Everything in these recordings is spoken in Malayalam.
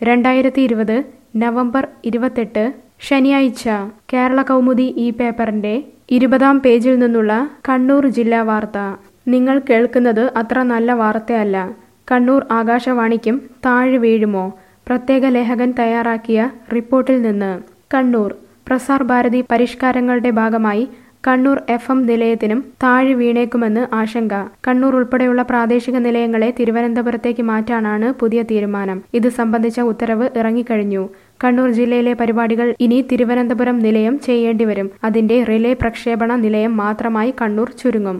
2020 നവംബർ 28 ശനിയാഴ്ച കേരള കൗമുദി ഈ പേപ്പറിന്റെ 20-ാം പേജിൽ നിന്നുള്ള കണ്ണൂർ ജില്ലാ വാർത്ത. നിങ്ങൾ കേൾക്കുന്നത് അത്ര നല്ല വാർത്തയല്ല. കണ്ണൂർ ആകാശവാണിക്കും താഴെ വീഴുമോ? പ്രത്യേക ലേഖകൻ തയ്യാറാക്കിയ റിപ്പോർട്ടിൽ നിന്ന്. കണ്ണൂർ പ്രസാർ ഭാരതി പരിഷ്കാരങ്ങളുടെ ഭാഗമായി കണ്ണൂർ FM നിലയത്തിനും താഴെ വീണേക്കുമെന്ന് ആശങ്ക. കണ്ണൂർ ഉൾപ്പെടെയുള്ള പ്രാദേശിക നിലയങ്ങളെ തിരുവനന്തപുരത്തേക്ക് മാറ്റാനാണ് പുതിയ തീരുമാനം. ഇത് സംബന്ധിച്ച ഉത്തരവ് ഇറങ്ങിക്കഴിഞ്ഞു. കണ്ണൂർ ജില്ലയിലെ പരിപാടികൾ ഇനി തിരുവനന്തപുരം നിലയം ചെയ്യേണ്ടിവരും. അതിന്റെ റിലേ പ്രക്ഷേപണ നിലയം മാത്രമായി കണ്ണൂർ ചുരുങ്ങും.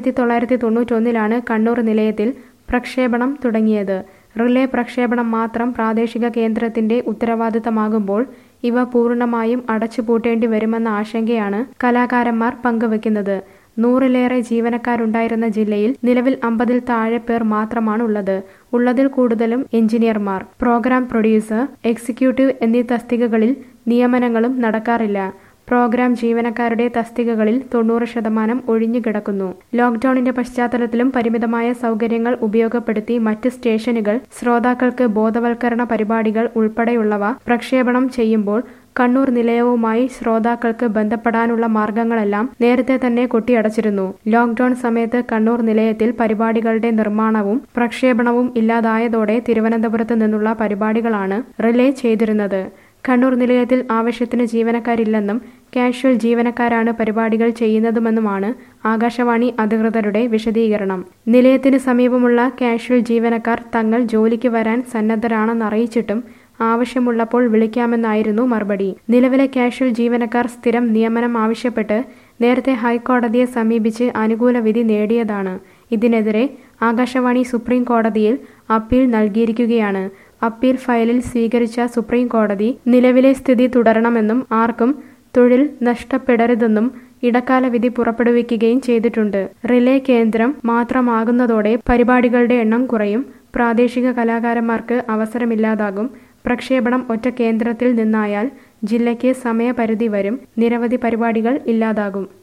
1991-ലാണ് കണ്ണൂർ നിലയത്തിൽ പ്രക്ഷേപണം തുടങ്ങിയത്. റിലേ പ്രക്ഷേപണം മാത്രം പ്രാദേശിക കേന്ദ്രത്തിന്റെ ഉത്തരവാദിത്തമാകുമ്പോൾ ഇവ പൂർണ്ണമായും അടച്ചുപൂട്ടേണ്ടി വരുമെന്ന ആശങ്കയാണ് കലാകാരന്മാർ പങ്കുവെക്കുന്നത്. 100-ലേറെ ജീവനക്കാരുണ്ടായിരുന്ന ജില്ലയിൽ നിലവിൽ 50-ൽ താഴെ പേർ മാത്രമാണുള്ളത്. ഉള്ളതിൽ കൂടുതലും എഞ്ചിനീയർമാർ, പ്രോഗ്രാം പ്രൊഡ്യൂസർ, എക്സിക്യൂട്ടീവ് എന്നീ തസ്തികകളിൽ നിയമനങ്ങളും നടക്കാറില്ല. പ്രോഗ്രാം ജീവനക്കാരുടെ തസ്തികകളിൽ 90% ഒഴിഞ്ഞുകിടക്കുന്നു. ലോക്ക്ഡൌണിന്റെ പശ്ചാത്തലത്തിലും പരിമിതമായ സൗകര്യങ്ങൾ ഉപയോഗപ്പെടുത്തി മറ്റ് സ്റ്റേഷനുകൾ ശ്രോതാക്കൾക്ക് ബോധവൽക്കരണ പരിപാടികൾ ഉൾപ്പെടെയുള്ളവ പ്രക്ഷേപണം ചെയ്യുമ്പോൾ കണ്ണൂർ നിലയവുമായി ശ്രോതാക്കൾക്ക് ബന്ധപ്പെടാനുള്ള മാർഗങ്ങളെല്ലാം നേരത്തെ തന്നെ കൊട്ടിയടച്ചിരുന്നു. ലോക്ക്ഡൌൺ സമയത്ത് കണ്ണൂർ നിലയത്തിൽ പരിപാടികളുടെ നിർമ്മാണവും പ്രക്ഷേപണവും ഇല്ലാതായതോടെ തിരുവനന്തപുരത്ത് നിന്നുള്ള പരിപാടികളാണ് റിലേ ചെയ്തിരുന്നത്. കണ്ണൂർ നിലയത്തിൽ ആവശ്യത്തിന് ജീവനക്കാരില്ലെന്നും കാഷ്വൽ ജീവനക്കാരാണ് പരിപാടികൾ ചെയ്യുന്നതുമെന്നുമാണ് ആകാശവാണി അധികൃതരുടെ വിശദീകരണം. നിലയത്തിന് സമീപമുള്ള കാഷ്വൽ ജീവനക്കാർ തങ്ങൾ ജോലിക്ക് വരാൻ സന്നദ്ധരാണെന്നറിയിച്ചിട്ടും ആവശ്യമുള്ളപ്പോൾ വിളിക്കാമെന്നായിരുന്നു മറുപടി. നിലവിലെ കാഷ്വൽ ജീവനക്കാർ സ്ഥിരം നിയമനം ആവശ്യപ്പെട്ട് നേരത്തെ ഹൈക്കോടതിയെ സമീപിച്ച് അനുകൂല വിധി നേടിയതാണ്. ഇതിനെതിരെ ആകാശവാണി സുപ്രീം കോടതിയിൽ അപ്പീൽ നൽകിയിരിക്കുകയാണ്. അപ്പീൽ ഫയലിൽ സ്വീകരിച്ച സുപ്രീം കോടതി നിലവിലെ സ്ഥിതി തുടരണമെന്നും ആർക്കും തൊഴിൽ നഷ്ടപ്പെടരുതെന്നും ഇടക്കാല വിധി പുറപ്പെടുവിക്കുകയും ചെയ്തിട്ടുണ്ട്. റിലേ കേന്ദ്രം മാത്രമാകുന്നതോടെ പരിപാടികളുടെ എണ്ണം കുറയും. പ്രാദേശിക കലാകാരന്മാർക്ക് അവസരമില്ലാതാകും. പ്രക്ഷേപണം ഒറ്റ കേന്ദ്രത്തിൽ നിന്നായാൽ ജില്ലയ്ക്ക് സമയപരിധി വരും. നിരവധി പരിപാടികൾ ഇല്ലാതാകും.